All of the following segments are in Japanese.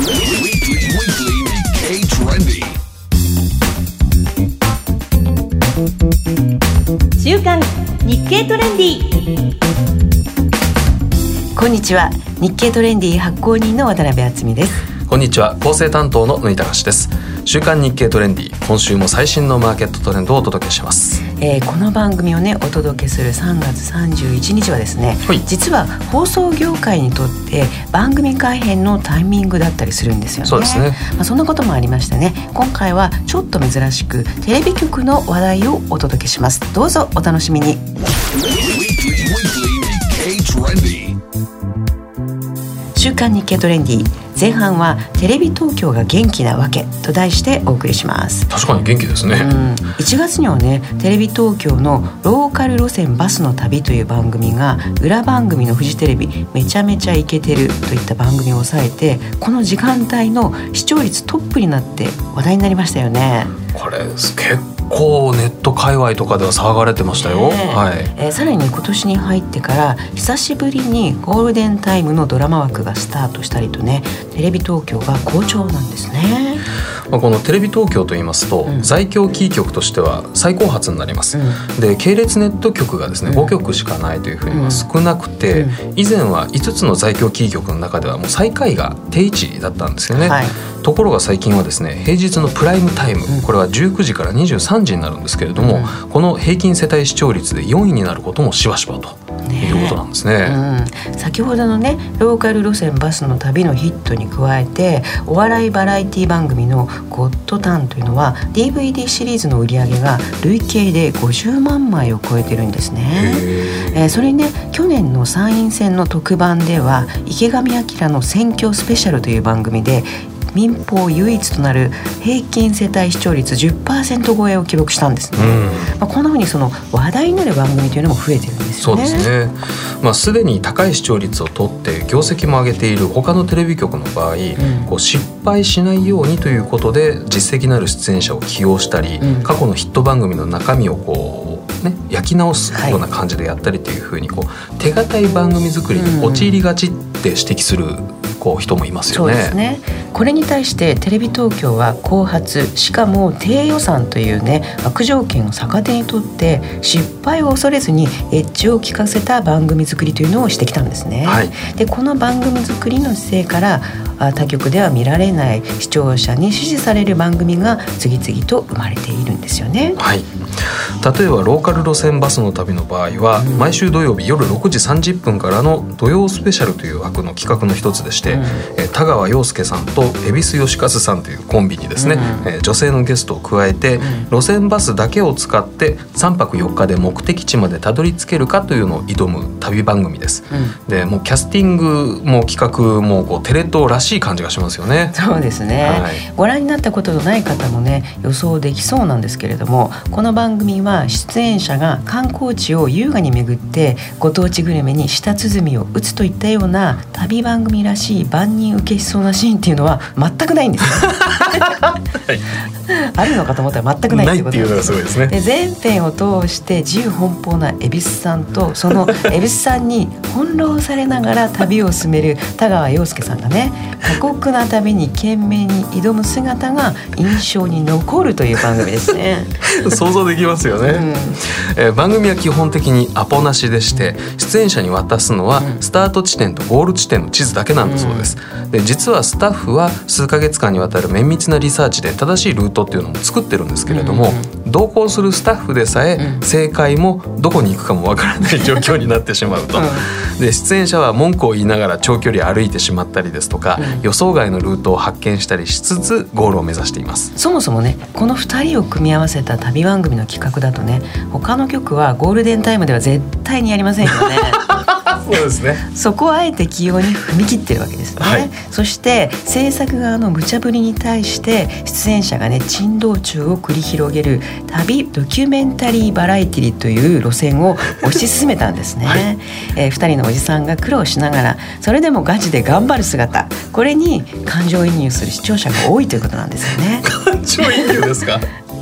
週刊日経トレンディ。こんにちは、日経トレンディ発行人の渡辺敦美です。 こんにちは、構成担当の野井隆です。週刊日経トレンディ、今週も最新のマーケットトレンドをお届けします。 この番組をねお届けする3月31日はですね、 はい、 実は放送業界にとって番組改編のタイミングだったりするんですよね。 そうですね。 そんなこともありましてね、今回はちょっと珍しくテレビ局の話題をお届けします。どうぞお楽しみに。週刊日経トレンディ、前半はテレビ東京が元気なわけと題してお送りします。 確かに元気ですね。 1月にはね、テレビ東京のローカル路線バスの旅という番組が裏番組のフジテレビめちゃめちゃイケてるといった番組を抑えて、この時間帯の視聴率トップになって話題になりましたよね。 これ結構ネット界隈とかでは騒がれてましたよ。 さらに今年に入ってから久しぶりにゴールデンタイムのドラマ枠がスタートしたりとね、テレビ東京が好調なんですね。 このテレビ東京といいますと、在京キー局としては最高発になります。で、系列ネット局がですね、5局しかないというふうには少なくて、以前は5つの在京キー局の中ではもう最下位が定位置だったんですよね。ところが最近はですね、平日のプライムタイム、これは19時から23時になるんですけれども、この平均世帯視聴率で4位になることもしばしばということなんですね。 先ほどのね、ローカル路線バスの旅のヒットに加えて、お笑いバラエティ番組のゴッドタンというのは DVD シリーズの売り上げが累計で50万枚を超えてるんですね。それにね、去年の参院選の特番では池上彰の選挙スペシャルという番組で民放唯一となる平均世帯視聴率 10% 超えを記録したんですね。こんなふうにその話題になる番組というのも増えてるんですよね。 そうですね。すでに高い視聴率を取って業績も上げている他のテレビ局の場合、失敗しないようにということで実績のある出演者を起用したり、過去のヒット番組の中身を焼き直すような感じでやったりというふうに手堅い番組作りに陥りがちって指摘する人もいますよね。 そうですね。これに対してテレビ東京は後発、しかも低予算というね悪条件を逆手にとって失敗を恐れずにエッジを効かせた番組作りというのをしてきたんですね。で、この番組作りの姿勢から他局では見られない視聴者に支持される番組が次々と生まれているんですよね。 例えばローカル路線バスの旅の場合は、毎週土曜日夜6時30分からの土曜スペシャルという枠の企画の一つでして、田川陽介さんと恵比寿義和さんというコンビにですね、女性のゲストを加えて、路線バスだけを使って3泊4日で目的地までたどり着けるかというのを挑む旅番組です。で、もうキャスティングも企画もテレ東らしい感じがしますよね。 そうですね。ご覧になったことのない方もね予想できそうなんですけれども、この番組は出演者が観光地を優雅に巡ってご当地グルメに舌鼓を打つといったような旅番組らしい万人受けしそうなシーンっていうのは全くないんですよ。あるのかと思ったら全くないっていうことなんです。ないっていうのがすごいですね。で、全編を通して自由奔放な恵比寿さんとその恵比寿さんに翻弄されながら旅を進める田川陽介さんがね、過酷な旅に懸命に挑む姿が印象に残るという番組ですね。 想像できますよね。番組は基本的にアポなしでして、出演者に渡すのはスタート地点とゴール地点の地図だけなんだそうです。で、実はスタッフは数ヶ月間にわたる綿密なリサーチで正しいルートっていうのも作ってるんですけれども、同行するスタッフでさえ正解もどこに行くかもわからない状況になってしまうと。で、出演者は文句を言いながら長距離歩いてしまったりですとか、予想外のルートを発見したりしつつゴールを目指しています。 そもそもね、この2人を組み合わせた旅番組の企画だとね、他の局はゴールデンタイムでは絶対にやりませんよね。 そうですね。 そこをあえて起用に踏み切ってるわけですよね。そして制作側の無茶ぶりに対して出演者がね珍道中を繰り広げる旅ドキュメンタリーバラエティという路線を推し進めたんですね。2人のおじさんが苦労しながらそれでもガチで頑張る姿、これに感情移入する視聴者が多いということなんですよね。 感情移入ですか。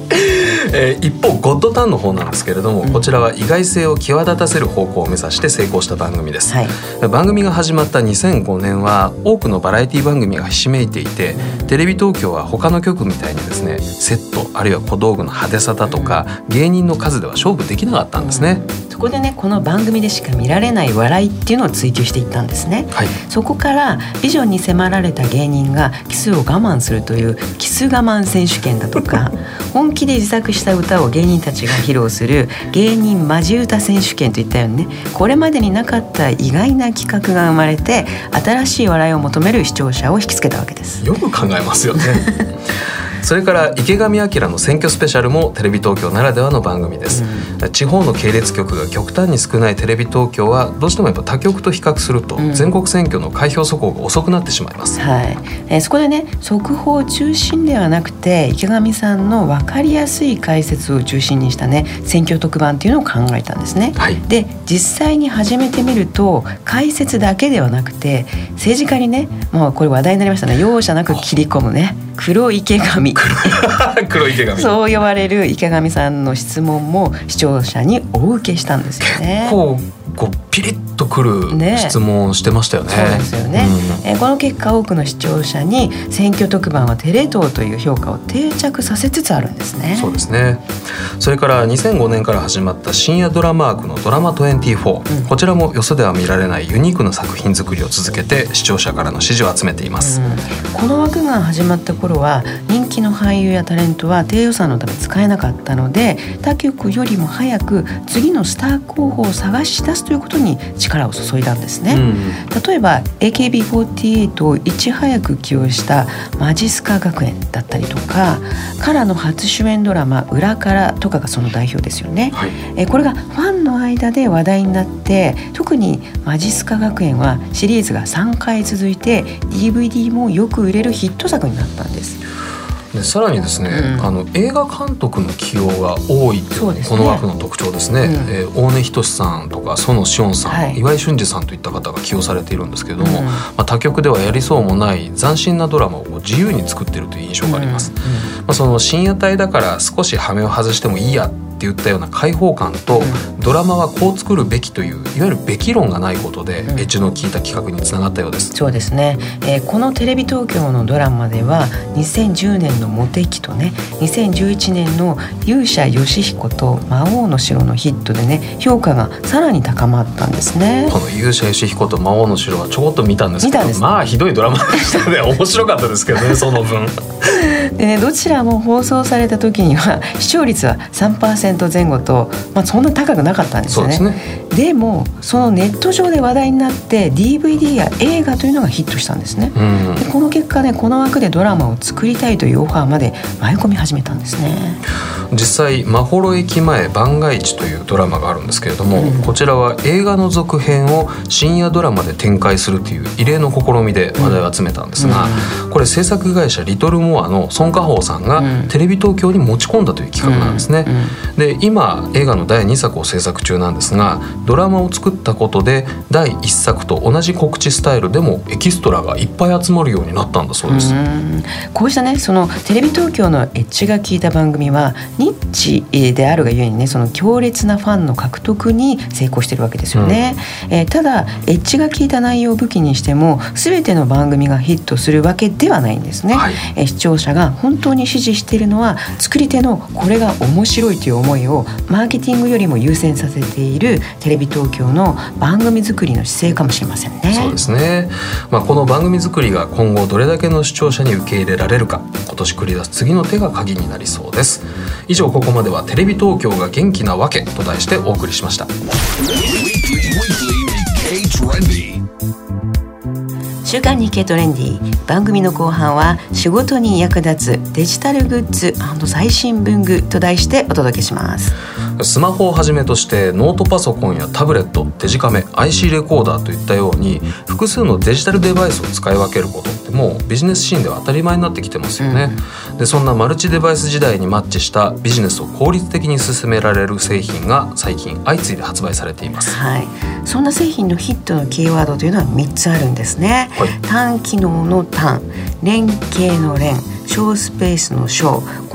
一方ゴッドタンの方なんですけれども、こちらは意外性を際立たせる方向を目指して成功した番組です、はい、番組が始まった2005年は多くのバラエティ番組がひしめいていて、テレビ東京は他の局みたいにですね、セットあるいは小道具の派手さだとか芸人の数では勝負できなかったんですね。 そこでね、この番組でしか見られない笑いっていうのを追求していったんですね、はい、そこからビジョンに迫られた芸人がキスを我慢するというキス我慢選手権だとか本気で自作した歌を芸人たちが披露する芸人マジ歌選手権といったようにね、これまでになかった意外な企画が生まれて、新しい笑いを求める視聴者を引きつけたわけです。 よく考えますよねそれから池上彰の選挙スペシャルもテレビ東京ならではの番組です、地方の系列局が極端に少ないテレビ東京はどうしてもやっぱ他局と比較すると全国選挙の開票速報が遅くなってしまいます、 はい、そこでね、速報中心ではなくて池上さんの分かりやすい解説を中心にしたね、選挙特番っていうのを考えたんですね、はい、で実際に始めてみると解説だけではなくて、政治家にね、もうこれ話題になりましたね、容赦なく切り込むね黒池上黒池上そう呼ばれる池上さんの質問も視聴者にお受けしたんですよね。 結構こうピリッとくる質問をしてましたよね。 そうですよね、この結果多くの視聴者に選挙特番はテレ東という評価を定着させつつあるんですね。 そうですね。それから2005年から始まった深夜ドラマ枠のドラマ24、こちらもよそでは見られないユニークな作品作りを続けて視聴者からの支持を集めています、 この枠が始まった頃は人気の俳優やタレントは低予算のため使えなかったので、他局よりも早く次のスター候補を探し出すということに力を注いだんですね、例えば AKB48 をいち早く起用したマジスカ学園だったりとか、カラの初主演ドラマ裏カラとかがその代表ですよね、はい、これがファンの間で話題になって、特にマジスカ学園はシリーズが3回続いて DVD もよく売れるヒット作になったんです。 でさらにですね、映画監督の起用が多いという、この枠の特徴ですね、大根仁さんとか園紫音さん、はい、岩井俊二さんといった方が起用されているんですけれども、他局ではやりそうもない斬新なドラマを自由に作っているという印象があります、その深夜帯だから少し羽目を外してもいいやって言ったような開放感と、ドラマはこう作るべきといういわゆるべき論がないことで、エッジの効いた企画につながったようです。 そうですね、このテレビ東京のドラマでは2010年のモテ期とね、2011年の勇者ヨシヒコと魔王の城のヒットでね、評価がさらに高まったんですね。 この勇者ヨシヒコと魔王の城はちょこっと見たんですけど、まあひどいドラマでしたね。面白かったですけどねその分でね、どちらも放送された時には視聴率は 3% 前後と、そんな高くなかったんですよね。そうですね。でもそのネット上で話題になって DVD や映画というのがヒットしたんですね、でこの結果ね、この枠でドラマを作りたいというオファーまで舞い込み始めたんですね。 実際まほろ駅前番外地というドラマがあるんですけれども、こちらは映画の続編を深夜ドラマで展開するという異例の試みで話題を集めたんですが、これ制作会社リトルモアの孫家宝さんがテレビ東京に持ち込んだという企画なんですね、で今映画の第2作を制作中なんですが、ドラマを作ったことで第1作と同じ告知スタイルでもエキストラがいっぱい集まるようになったんだそうです。 こうしたね、そのテレビ東京のエッジが効いた番組はニッチであるがゆえにね、その強烈なファンの獲得に成功しているわけですよね、ただエッジが効いた内容を武器にしても全ての番組がヒットするわけではないんですね、視聴者が本当に支持しているのは作り手のこれが面白いという思いをマーケティングよりも優先させているテレビ東京の番組作りの姿勢かもしれませんね。 そうですね、この番組作りが今後どれだけの視聴者に受け入れられるか、今年繰り出す次の手が鍵になりそうです。以上、ここまではテレビ東京が元気なわけと題してお送りしました。 週刊日経トレンディ、番組の後半は仕事に役立つデジタルグッズ&最新文具と題してお届けします。 スマホをはじめとしてノートパソコンやタブレット、デジカメ、IC レコーダーといったように複数のデジタルデバイスを使い分けることってもうビジネスシーンでは当たり前になってきてますよね、でそんなマルチデバイス時代にマッチしたビジネスを効率的に進められる製品が最近相次いで発売されています、 そんな製品のヒットのキーワードというのは3つあるんですね、単機能の単、連携の連、小スペースの小、この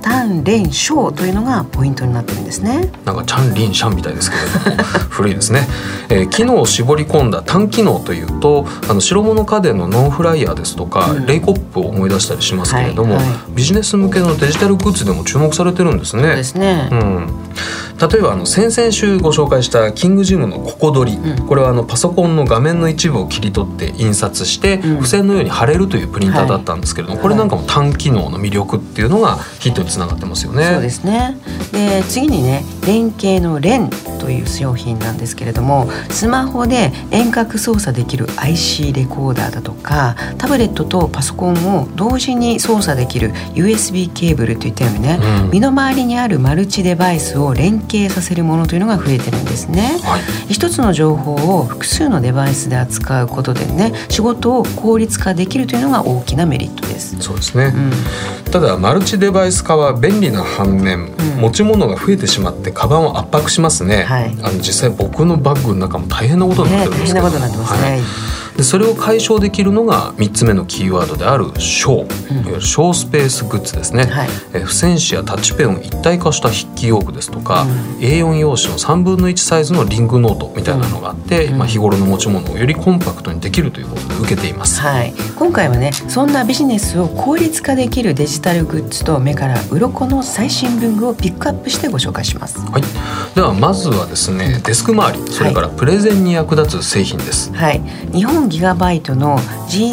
単連小というのがポイントになってるんですね。 なんかチャンリンシャンみたいですけれども古いですね。機能を絞り込んだ単機能というと白物家電のノンフライヤーですとか、レイコップを思い出したりしますけれども、ビジネス向けのデジタルグッズでも注目されてるんですね。 そうですね、 例えば先々週ご紹介したキングジムのココドリ、これはパソコンの画面の一部を切り取って印刷して付箋のように貼れるというプリンターだったんですけれども、これなんかも単機能の魅力っていうのがヒットにつながってますよね。 そうですね。で次にね、連携の連という商品なんですけれども、スマホで遠隔操作できる IC レコーダーだとか、タブレットとパソコンを同時に操作できる USB ケーブルといったようにね、身の回りにあるマルチデバイスを連携させるものというのが増えてるんですね。一つの情報を複数のデバイスで扱うことでね、仕事を効率化できるというのが大きなメリットです。 そうですね、ただマルチデバイス化は便利な反面、持ち物が増えてしまってカバンを圧迫しますね。実際僕のバッグの中も大変なことになってるんですけど、 大変なことになってますね。 でそれを解消できるのが3つ目のキーワードである小、いわゆる小スペースグッズですね。付箋紙やタッチペンを一体化した筆記用具ですとか、A4 用紙の3分の1サイズのリングノートみたいなのがあって、日頃の持ち物をよりコンパクトにできるということで受けています。 今回はね、そんなビジネスを効率化できるデジタルグッズと目から鱗の最新文具をピックアップしてご紹介します。 ではまずはですね、デスク周り、それからプレゼンに役立つ製品です。 日本ギガバイトの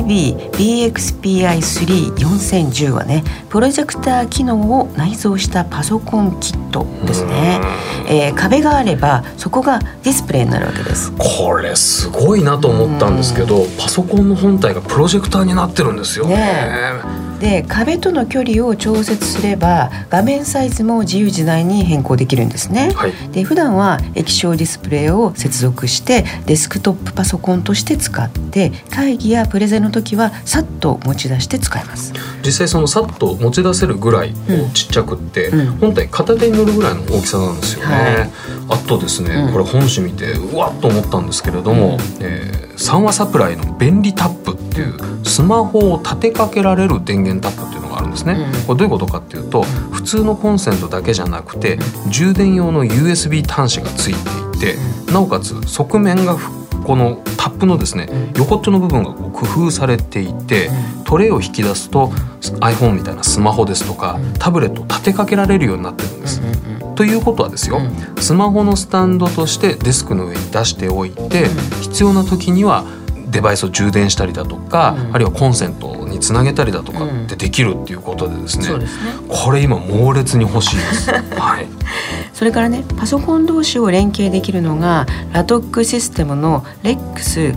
GB-BXPI3-4010 はね、プロジェクター機能を内蔵したパソコンキットですね。壁があればそこがディスプレイになるわけです。 これすごいなと思ったんですけど、パソコンの本体がプロジェクターになってるんですよね。 で壁との距離を調節すれば画面サイズも自由自在に変更できるんですね。で普段は液晶ディスプレイを接続してデスクトップパソコンとして使って会議やプレゼンの時はさっと持ち出して使えます。 実際そのさっと持ち出せるぐらいちっちゃくって、本体片手に乗るぐらいの大きさなんですよね。あとですね、これ本紙見てうわっと思ったんですけれども、三和サプライの便利タップっていうスマホを立てかけられる電源タップっていうのがあるんですね。これどういうことかっていうと、普通のコンセントだけじゃなくて充電用の USB 端子がついていて、なおかつ側面がこのタップのですね、横っちょの部分が工夫されていて、トレイを引き出すと iPhone みたいなスマホですとかタブレットを立てかけられるようになってるんです。ということはですよ、スマホのスタンドとしてデスクの上に出しておいて、必要な時にはデバイスを充電したりだとか、あるいはコンセントにつなげたりだとかってできるっていうことでですね、これ今猛烈に欲しいです。 それからね、パソコン同士を連携できるのがラトックシステムの LEX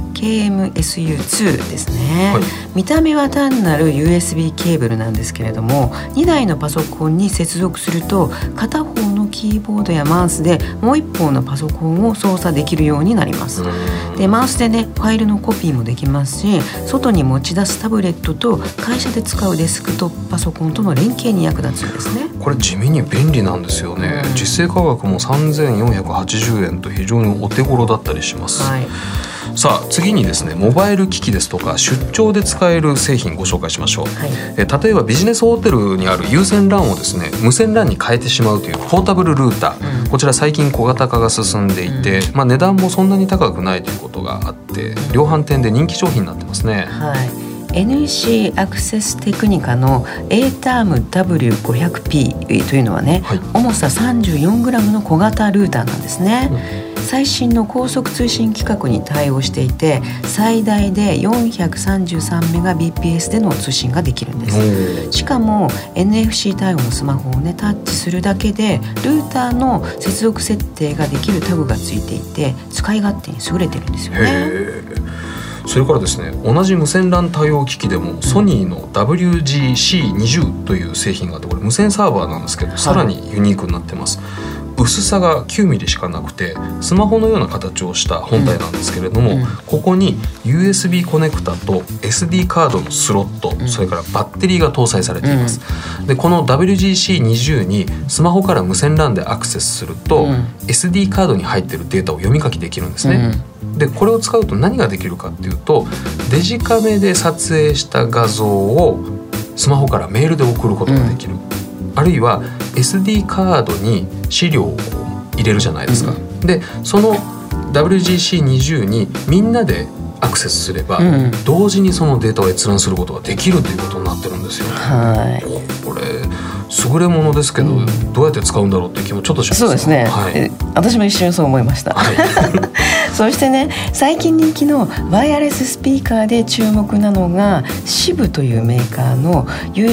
KMSU2 ですね。見た目は単なる USB ケーブルなんですけれども、2台のパソコンに接続すると片方のキーボードやマウスでもう一方のパソコンを操作できるようになります。でマウスでね、ファイルのコピーもできますし、外に持ち出すタブレットと会社で使うデスクトップパソコンとの連携に役立つんですね。 これ地味に便利なんですよね。実勢価格も3480円と非常にお手頃だったりします。さあ次にですね、モバイル機器ですとか出張で使える製品ご紹介しましょう。例えばビジネスホテルにある有線 LAN をですね、無線 LAN に変えてしまうというポータブルルーター、こちら最近小型化が進んでいて、値段もそんなに高くないということがあって、量販店で人気商品になってますね。 NEC アクセステクニカの ATERM-W500P というのはね、重さ 34g の小型ルーターなんですね。最新の高速通信規格に対応していて、最大で 433Mbps での通信ができるんです。しかも NFC 対応のスマホをね、タッチするだけでルーターの接続設定ができるタグがついていて、使い勝手に優れてるんですよね。 それからですね、同じ無線 LAN 対応機器でもソニーの WG-C20 という製品があって、これ無線サーバーなんですけど、さらにユニークになってます。薄さが 9mm しかなくてスマホのような形をした本体なんですけれども、ここに USB コネクタと SD カードのスロット、それからバッテリーが搭載されています。でこの WG-C20 にスマホから無線 LAN でアクセスすると、SD カードに入っているデータを読み書きできるんですね。でこれを使うと何ができるかっていうと、デジカメで撮影した画像をスマホからメールで送ることができる。 あるいは SD カードに資料を入れるじゃないですか、でその WGC20 にみんなでアクセスすれば、同時にそのデータを閲覧することができるということになってるんですよ。これ優れものですけど、どうやって使うんだろうっていう気もちょっとします。 そうですね、私も一瞬そう思いました、そしてね、最近人気のワイヤレススピーカーで注目なのがCivというメーカーの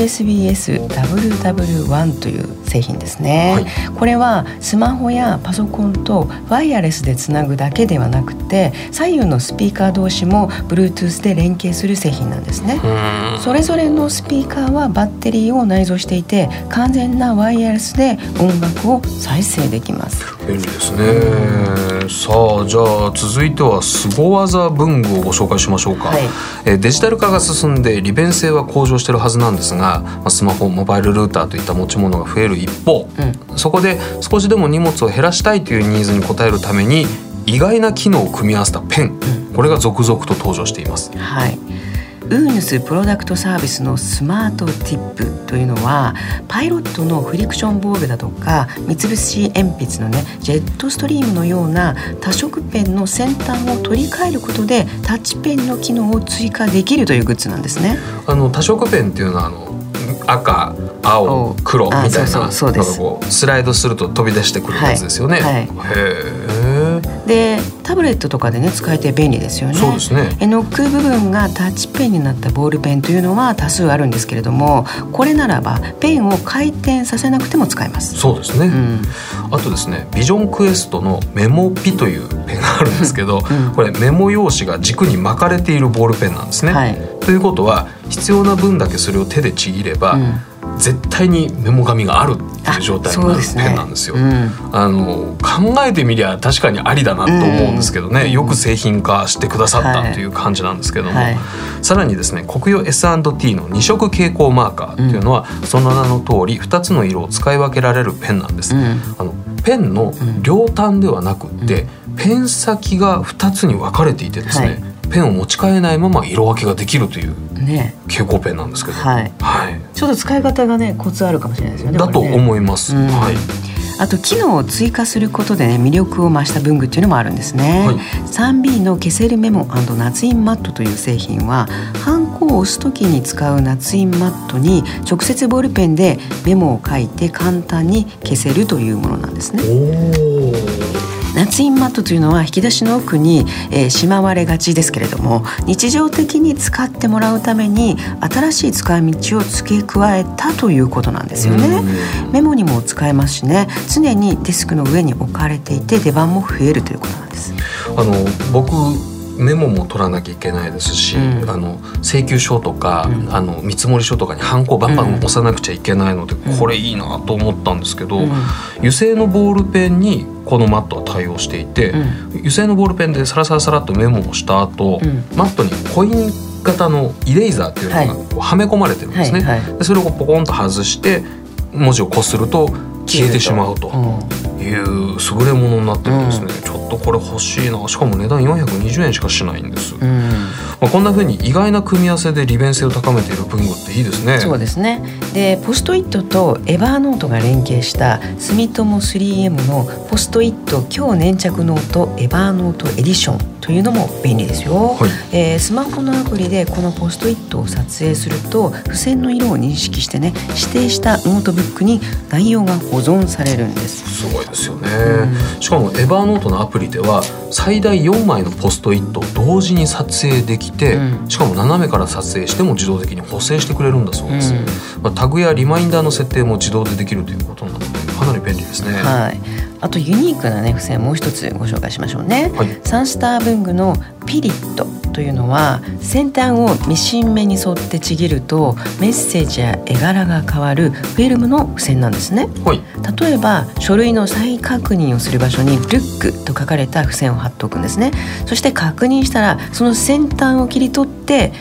USB-S-WW1 という製品ですね、これはスマホやパソコンとワイヤレスでつなぐだけではなくて、左右のスピーカー同士も Bluetooth で連携する製品なんですね。それぞれのスピーカーはバッテリーを内蔵していて、完全なワイヤレスで音楽を再生できます。 便利ですね。さあ、じゃあ続いては凄技文具をご紹介しましょうか、デジタル化が進んで利便性は向上しているはずなんですが、スマホ、モバイルルーターといった持ち物が増える一方、そこで少しでも荷物を減らしたいというニーズに応えるために意外な機能を組み合わせたペン、これが続々と登場しています。 ウーヌスプロダクトサービスのスマートティップというのは、パイロットのフリクションボールだとか三菱鉛筆のねジェットストリームのような多色ペンの先端を取り替えることでタッチペンの機能を追加できるというグッズなんですね。 多色ペンっていうのは赤、青、黒みたいなのがこうスライドすると飛び出してくるやつですよね。へー。 でタブレットとかでね使えて便利ですよね。 そうですね。 ノック部分がタッチペンになったボールペンというのは多数あるんですけれども、これならばペンを回転させなくても使えます。 そうですね、あとですね、ビジョンクエストのメモピというペンがあるんですけど、これメモ用紙が軸に巻かれているボールペンなんですね、ということは必要な分だけそれを手でちぎれば、絶対にメモ紙があるっていう状態のペンなんですよ。考えてみりゃ確かにありだなと思うんですけどね、よく製品化してくださったという感じなんですけども、さらにですね、国用 S&T の2色蛍光マーカーというのは、その名の通り2つの色を使い分けられるペンなんです。ペンの両端ではなくって、ペン先が2つに分かれていてですね、ペンを持ち替えないまま色分けができるという蛍光ペンなんですけど、 ちょっと使い方がねコツあるかもしれないですよね。 だと思います。 あと機能を追加することでね魅力を増した文具っていうのもあるんですね、3B の消せるメモ&捺印マットという製品は、ハンコを押すときに使う捺印マットに直接ボールペンでメモを書いて簡単に消せるというものなんですね。捺印マットというのは引き出しの奥に、しまわれがちですけれども、日常的に使ってもらうために新しい使い道を付け加えたということなんですよね。メモにも使えますしね、常にデスクの上に置かれていて出番も増えるということなんです。 僕メモも取らなきゃいけないですし、請求書とか、見積書とかにハンコをバンバン押さなくちゃいけないので、これいいなと思ったんですけど、油性のボールペンにこのマットは対応していて、油性のボールペンでサラサラサラっとメモをした後、マットにコイン型のイレイザーっていうのがこうはめ込まれてるんですね、でそれをポコンと外して文字をこすると消えてしまうという優れものになってるんですね、ちょっとこれ欲しいな。しかも値段420円しかしないんです、こんな風に意外な組み合わせで利便性を高めている文具っていいですね。 そうですね。でポストイットとエバーノートが連携した住友 3M のポストイット強粘着ノートエバーノートエディションというのも便利ですよ、スマホのアプリでこのポストイットを撮影すると付箋の色を認識してね、指定したノートブックに内容が保存されるんです。 すごいですよね、しかもエバーノートのアプリでは最大4枚のポストイットを同時に撮影できて、しかも斜めから撮影しても自動的に補正してくれるんだそうです、タグやリマインダーの設定も自動でできるということなのでかなり便利ですね。 あとユニークなね付箋もう一つご紹介しましょうね、サンスター文具のピリットというのは、先端をミシン目に沿ってちぎるとメッセージや絵柄が変わるフィルムの付箋なんですね、例えば書類の再確認をする場所にルックと書かれた付箋を貼っておくんですね。そして確認したらその先端を切り取って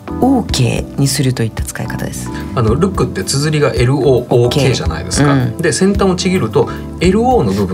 OK にするといった使い方です。 ルックって綴りが LOOK じゃないですか、で先端をちぎると LO の部分が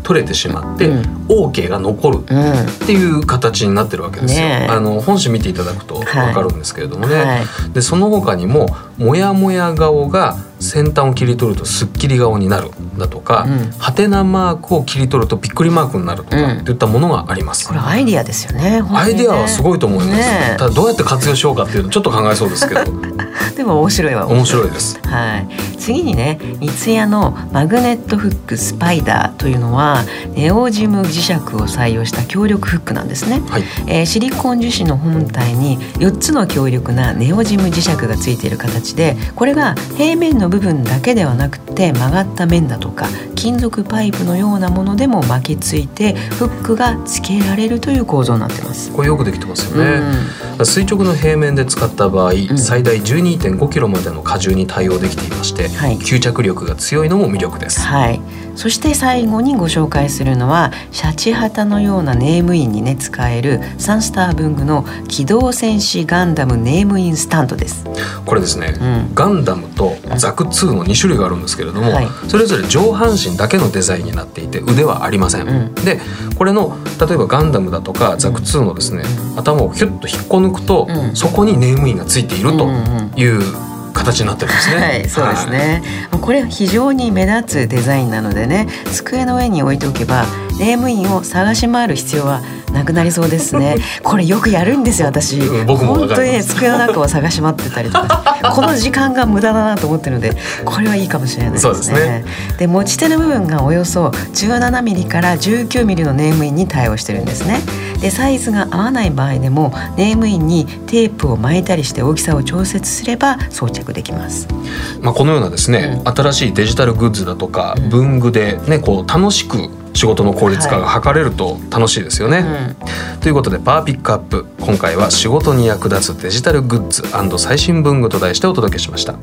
取れてしまって、OK が残るっていう形になってるわけですよ、本紙見ていただくと分かるんですけれどもね、でその他にももやもや顔が先端を切り取るとすっきり顔になるだとか、ハテナマークを切り取るとびっくりマークになるとかっていったものがあります、 これアイディアですよね。 アイディアはすごいと思います、ただどうやって活用しようかっていうのちょっと考えそうですけどでも面白いわ。 面白いです、 次にね、三ツ矢のマグネットフックスパイダーというのはネオジム磁石を採用した強力フックなんですね、シリコン樹脂の本体に4つの強力なネオジム磁石がついている形で、これが平面の部分だけではなくて曲がった面だとか金属パイプのようなものでも巻きついてフックがつけられるという構造になってます。 これよくできてますよね、垂直の平面で使った場合、最大 12.5 キロまでの荷重に対応できていまして、吸着力が強いのも魅力です、そして最後にご紹介するのはシャチハタのようなネームインにね使えるサンスター文具の機動戦士ガンダムネームインスタンドです。これですね、ガンダムとザク2の2種類があるんですけれども、それぞれ上半身だけのデザインになっていて腕はありません、でこれの例えばガンダムだとかザク2のですね、頭をヒュッと引っこ抜くと、そこにネームインがついているという形になってるんですね。 そうですね、これ非常に目立つデザインなのでね、机の上に置いておけばネームインを探し回る必要はなくなりそうですね。これよくやるんですよ私。 僕も本当にね、机の中を探し回ってたりとかこの時間が無駄だなと思ってるので、これはいいかもしれないですね。そうですね。で持ち手の部分がおよそ17ミリから19ミリのネームインに対応してるんですね。でサイズが合わない場合でもネームインにテープを巻いたりして大きさを調節すれば装着できます。 このようなですね、新しいデジタルグッズだとか文具でね、こう楽しく仕事の効率化が図れると楽しいですよね、ということでパワーピックアップ、今回は仕事に役立つデジタルグッズ&最新文具と題してお届けしました。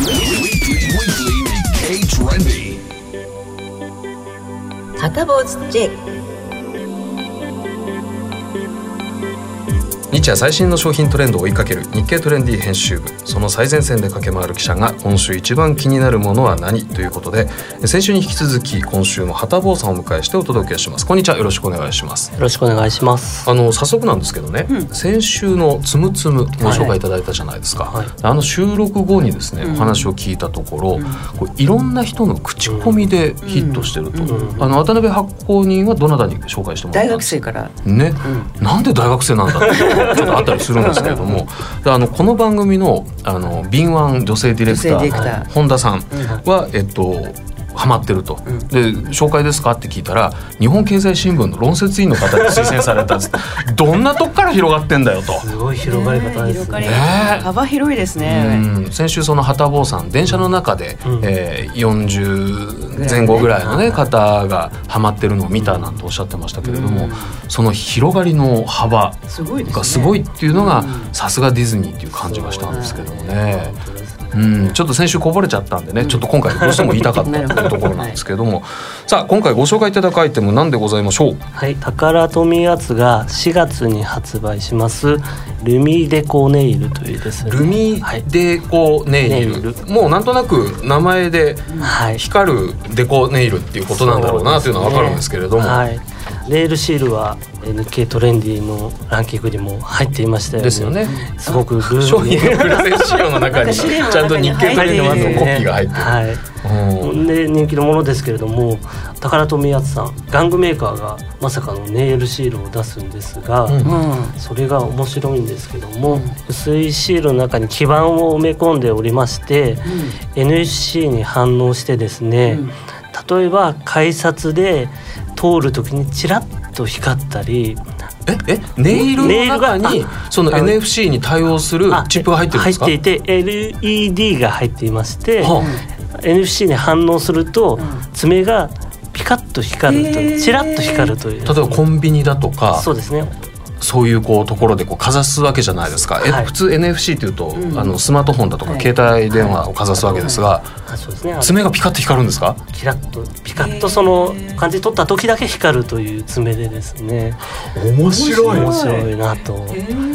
サタボーズ J。 日夜最新の商品トレンドを追いかける日経トレンディ編集部、その最前線で駆け回る記者が今週一番気になるものは何ということで、先週に引き続き今週も畑坊さんをお迎えしてお届けします。こんにちは、よろしくお願いします。 よろしくお願いします。 早速なんですけどね、先週のつむつむご紹介いただいたじゃないですか、収録後にですね、お話を聞いたところ、こういろんな人の口コミでヒットしてると、渡辺発行人はどなたに紹介してもらったんですか？ 大学生からね、なんで大学生なんだってちょっとあったりするんですけれどもこの番組の敏腕女性ディレクター本田さんはハマってると、で紹介ですかって聞いたら、日本経済新聞の論説委員の方に推薦されたどんなとこから広がってんだよと。 すごい広がり方ですね。 幅広いですね。 先週その畑坊さん電車の中で、40前後ぐらいの、ね、方がハマってるのを見たなんておっしゃってましたけれども、その広がりの幅がすごいっていうのがさすがディズニーっていう感じがしたんですけどもね。ちょっと先週こぼれちゃったんでね、ちょっと今回どうしても言いたかったというところなんですけれどもさあ今回ご紹介いただくアイテム何でございましょう？ タカラトミヤツが4月に発売しますルミデコネイルというですね、 ルミデコネイル、もうなんとなく名前で光るデコネイルっていうことなんだろうなというのは分かるんですけれども、 ネイルシールは日経トレンディのランキングにも入っていましたよね。 ですよね。 すごくルール商品のプレゼン資料の中にちゃんと日経トレンディのコピーが入ってる、 で人気のものですけれども、タカラトミヤツさん玩具メーカーがまさかのネイルシールを出すんですが、それが面白いんですけども、薄いシールの中に基板を埋め込んでおりまして、NFC に反応してですね、例えば改札で通るときにチラッと光ったり、 ネイルの中にその NFC に対応するチップが入ってるんですか？ 入っていて LED が入っていまして、NFC に反応すると爪がピカッと光るという、チラッと光るという、 例えばコンビニだとか、 そうですね、 そういうところでかざすわけじゃないですか、普通 NFC っていうと、スマートフォンだとか携帯電話をかざすわけですが、 そうですね、 爪がピカッと光るんですか？ キラッとピカッとその感じ取った時だけ光るという爪でですね、 面白いなと。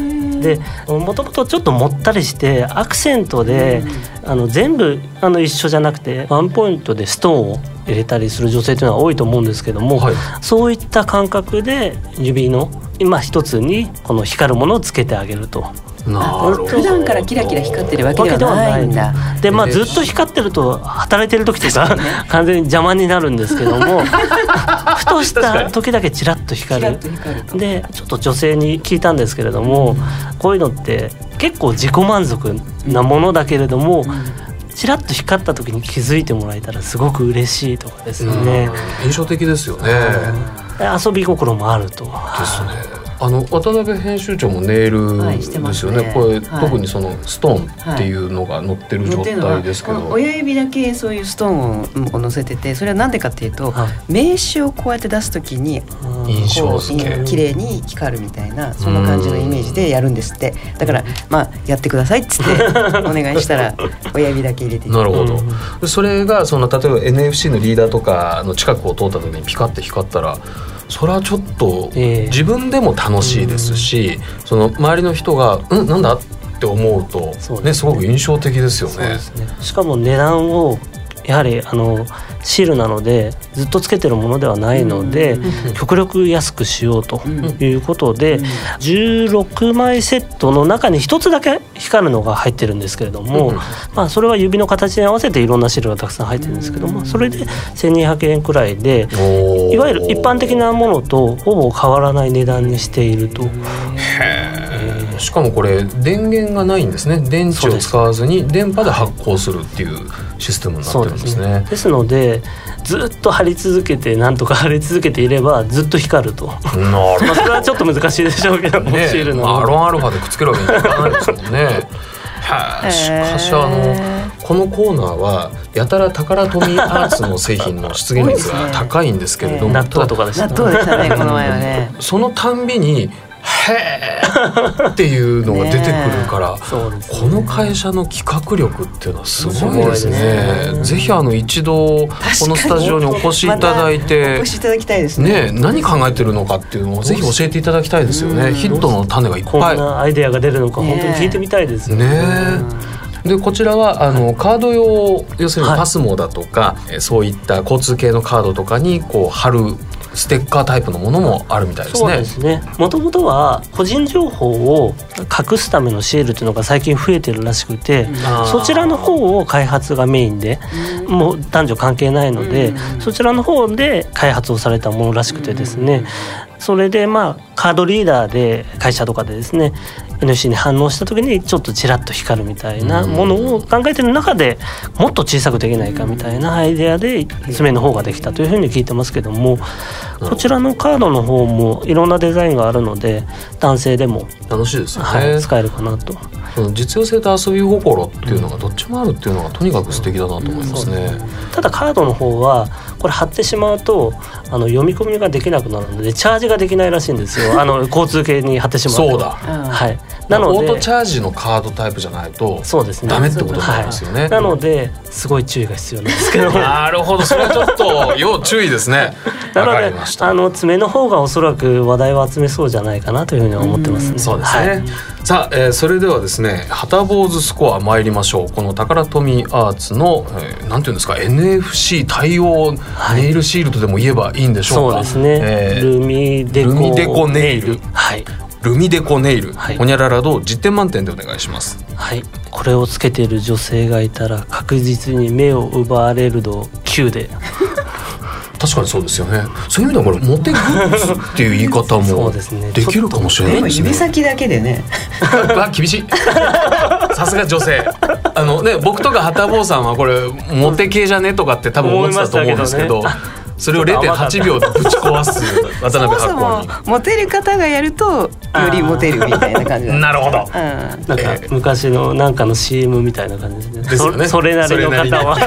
でもともとちょっともったりしてアクセントで全部一緒じゃなくてワンポイントでストーンを入れたりする女性というのは多いと思うんですけども、はい、そういった感覚で指の今一つにこの光るものをつけてあげると。 普段からキラキラ光ってるわけではないんだ。 で、ずっと光ってると働いてる時とか完全に邪魔になるんですけどもふとした時だけチラッと光る。でちょっと女性に聞いたんですけれども、こういうのって結構自己満足なものだけれども、チラッと光った時に気づいてもらえたらすごく嬉しいとかですね。 印象的ですよね。 遊び心もあると。 ですね。渡辺編集長もネイルですよね、これ、特にそのストーンっていうのが載ってる状態ですけど、 親指だけそういうストーンを載せてて、それはなんでかっていうと、名刺をこうやって出すときに印象付け綺麗に光るみたいな、そんな感じのイメージでやるんですって。だからやってくださいっつってお願いしたら親指だけ入れてなるほど。それが例えば NFC のリーダーとかの近くを通った時にピカッて光ったら、それはちょっと自分でも楽しいですし、その周りの人がなんだって思うとね、すごく印象的ですよね。 そうですね。しかも値段をやはりシールなのでずっとつけてるものではないので、極力安くしようということで、16枚セットの中に1つだけ光るのが入ってるんですけれども、それは指の形に合わせていろんなシールがたくさん入ってるんですけども、それで1200円くらいで、いわゆる一般的なものとほぼ変わらない値段にしていると。 しかもこれ電源がないんですね。電池を使わずに電波で発光するっていうシステムになってるんですね。 ですのでずっと貼り続けて、なんとか貼り続けていればずっと光ると。それはちょっと難しいでしょうけども、シールのアロンアルファでくっつけるわけにはいかないですもんね。しかしこのコーナーはやたらタカラトミーアーツの製品の出現率が高いんですけれども、 納豆とかでしたね。 納豆でしたね、この前はね。 そのたんびにへーっていうのが出てくるから、この会社の企画力っていうのはすごいですね。ぜひ一度このスタジオにお越しいただいて、 お越しいただきたいですね。 何考えてるのかっていうのをぜひ教えていただきたいですよね。ヒットの種がいっぱい、 こんなアイデアが出るのか本当に聞いてみたいですよね。 でこちらはカード用、要するにパスモだとか、そういった交通系のカードとかにこう貼るステッカータイプのものもあるみたいですね。 そうですね。もともとは個人情報を隠すためのシールというのが最近増えてるらしくて、そちらの方を開発がメインで、もう男女関係ないので、そちらの方で開発をされたものらしくてですね、それでカードリーダーで会社とかでですね NFC に反応した時にちょっとチラッと光るみたいなものを考えてる中で、もっと小さくできないかみたいなアイデアで爪の方ができたというふうに聞いてますけども、こちらのカードの方もいろんなデザインがあるので男性でも楽しいですよね、 使えるかなと。 実用性と遊び心っていうのがどっちもあるっていうのがとにかく素敵だなと思いますね。 ただカードの方はこれ貼ってしまうと読み込みができなくなるのでチャージができないらしいんですよ。交通系に貼ってしまうと。 そうだ、 はい、なのでオートチャージのカードタイプじゃないとダメってことになりますよね。 なのですごい注意が必要なんですけどなるほど、それはちょっと要注意ですね。 なので爪の方がおそらく話題を集めそうじゃないかなというふうに思ってますね。 そうですね、さあ、それではですねはた坊主スコア参りましょう。このタカラトミーアーツの、なんていうんですか NFC 対応ネイルシールドでも言えばいいんでしょうか。 そうですね、ルミデコネイル、はい、 ルミデコネイル、ホニャララド10点満点でお願いします。 はい、これをつけている女性がいたら確実に目を奪われる度9で確かにそうですよね。そういう意味ではこれモテグッズっていう言い方もできるかもしれないですね。 指先だけでね厳しいさすが女性僕とかはたぼうさんはこれモテ系じゃねとかって多分思ってたと思うんですけど、それを 0.8 秒でぶち壊す渡辺発行にモテる方がやるとよりモテるみたいな感じなるほど、 なんか昔のなんかの CM みたいな感じですね。それなりの方は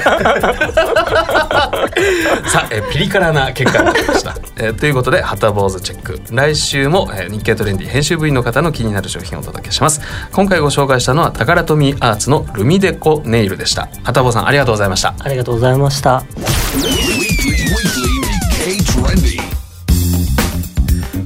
さあ、ピリ辛な結果になりましたということではた坊主チェック、来週も日経トレンディ編集部員の方の気になる商品をお届けします。今回ご紹介したのはタカラトミーアーツのルミデコネイルでした。はた坊さんありがとうございました。 ありがとうございました。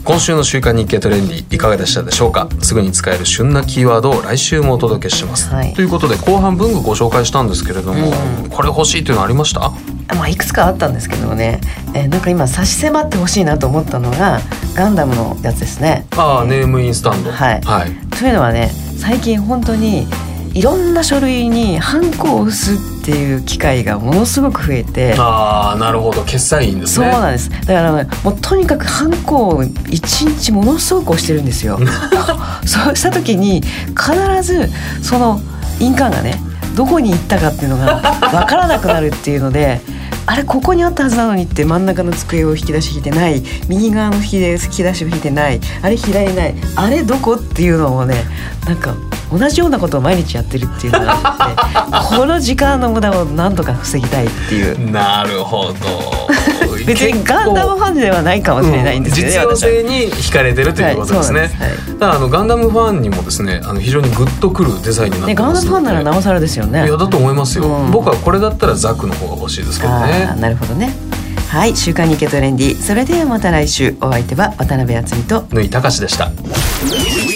今週の週刊日経トレンディいかがでしたでしょうか。すぐに使える旬なキーワードを来週もお届けします、 はい、 ということで後半文具ご紹介したんですけれども、これ欲しいというのありました？ いくつかあったんですけどね、なんか今差し迫ってほしいなと思ったのがガンダムのやつですね。 ネームインスタンド、 はい、というのはね、最近本当にいろんな書類にハンコを押すっていう機会がものすごく増えて。 なるほど、決済員ですね。 そうなんです。だからね、もうとにかくハンコを一日ものすごく押してるんですよそうした時に必ずその印鑑がねどこに行ったかっていうのが分からなくなるっていうのであれここにあったはずなのにって真ん中の机を引き出し引いてない、右側の引き出しを引いてない、あれ開いない、あれどこっていうのをね、なんか同じようなことを毎日やってるっていうのがあってこの時間の無駄を何とか防ぎたいっていう。 なるほど別にガンダムファンではないかもしれないんですけど、ね、 実用性に惹かれてるということですね、ただガンダムファンにもですね非常にグッとくるデザインになってますので、 ガンダムファンならなおさらですよね。 いやだと思いますよ、僕はこれだったらザクの方が欲しいですけどね。 なるほどね。はい、週刊日経トレンディ、それではまた来週。お相手は渡辺敦美と縫井隆でした。